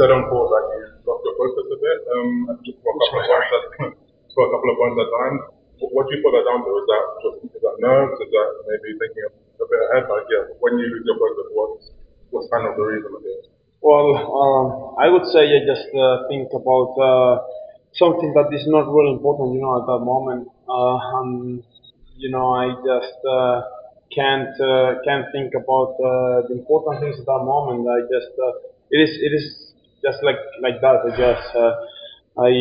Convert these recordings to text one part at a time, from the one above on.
said on court that you lost your focus a bit, just for a couple of points for a couple of points at times. What do you put that down to? Is that nerves? Is that maybe thinking a bit ahead? Like, yeah, when you lose your focus, what's kind of the reason of it? Well, I would say I just think about something that is not really important, at that moment. And I just can't think about the important things at that moment. I just it is just like that. I guess I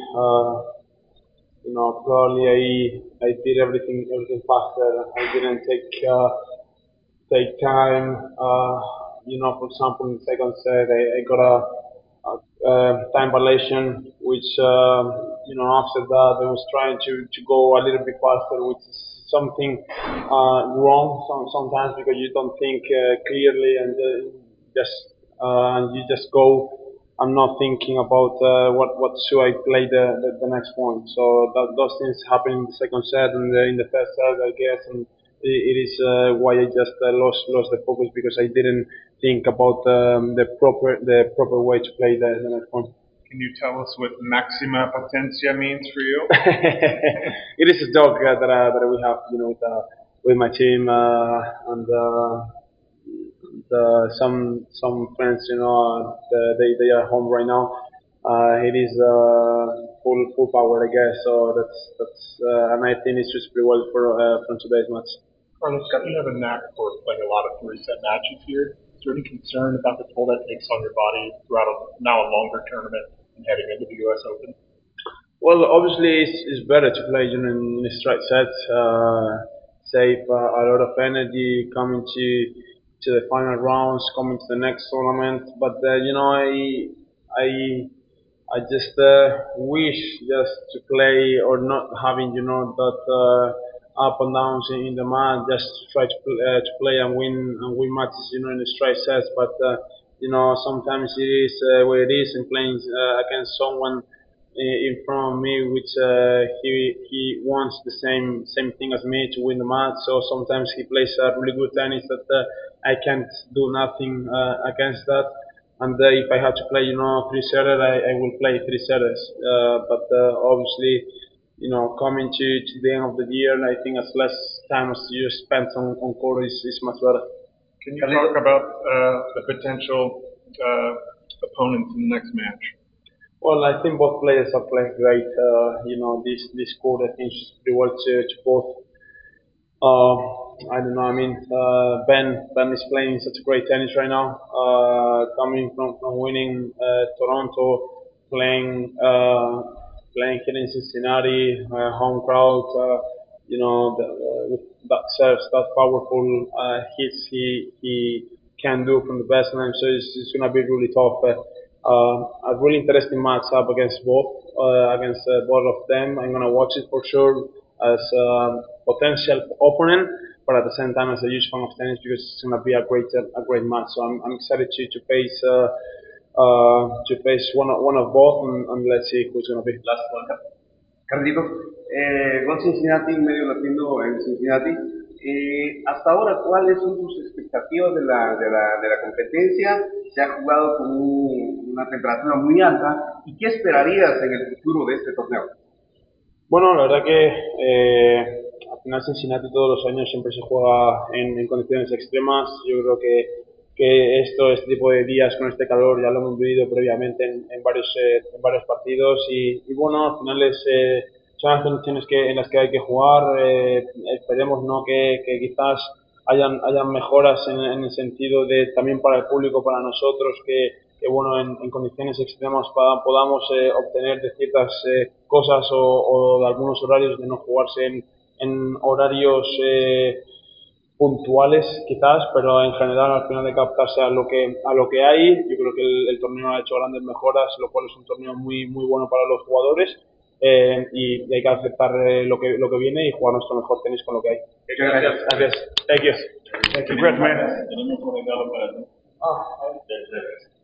probably I did everything faster. I didn't take time. For example, in the second set, I got a time violation, which after that I was trying to go a little bit faster, which is something wrong sometimes because you don't think clearly and just and you just go. I'm not thinking about what should I play the next point. So those things happen in the second set and in the first set, I guess, and it is why I just lost the focus because I didn't think about the proper way to play the next one. Can you tell us what maxima potencia means for you? It is a joke that we have, with my team and some friends, they are home right now. It is full power, I guess. So and I think it suits pretty well for today's match. Carlos, you have a knack for playing a lot of three-set matches here. Is there any concern about the toll that takes on your body throughout now a longer tournament and heading into the U.S. Open? Well, obviously, it's better to play in a straight set, save a lot of energy coming to the final rounds, coming to the next tournament. But I just wish just to play or not having that up and downs in the mat, just to try to play and win matches, in the straight sets. But sometimes it is where it is, and playing against someone in front of me, which he wants the same thing as me to win the match. So sometimes he plays really good tennis that I can't do nothing against that. And if I have to play, three setters, I will play three setters. But obviously, coming to the end of the year, I think as less time as you spend on court is much better. Can you talk about the potential opponents in the next match? Well, I think both players are playing great. This court I think is pretty well to both. I don't know. I mean, Ben is playing such great tennis right now. Coming from winning Toronto, playing here in Cincinnati, home crowd. With that serves that powerful hits he can do from the baseline. So it's gonna be really tough. A really interesting matchup against both of them. I'm gonna watch it for sure as a potential opponent, but at the same time as a huge fan of tennis because it's gonna be a great match. So I'm excited to face one of both and let's see who's gonna be. Last one. Carlitos, gol Cincinnati, medio latino en Cincinnati. Hasta ahora, ¿cuáles son tus expectativas de la competencia? Se ha jugado con una temperatura muy alta. ¿Y qué esperarías en el futuro de este torneo? Bueno, la verdad que al final Cincinnati todos los años siempre se juega en condiciones extremas. Yo creo que este tipo de días con este calor ya lo hemos vivido previamente en varios partidos y bueno, al final son las condiciones en las que hay que jugar. Esperemos no que quizás hayan mejoras en el sentido de también para el público, para nosotros, que bueno, en condiciones extremas podamos obtener de ciertas cosas o de algunos horarios de no jugarse en horarios puntuales quizás, pero en general al final de captarse a lo que hay. Yo creo que el torneo ha hecho grandes mejoras, lo cual es un torneo muy muy bueno para los jugadores y hay que aceptar lo que viene y jugar nuestro mejor tenis con lo que hay. Gracias. Gracias. Thank you. Congrats, man. Tenemos un regalo para ti.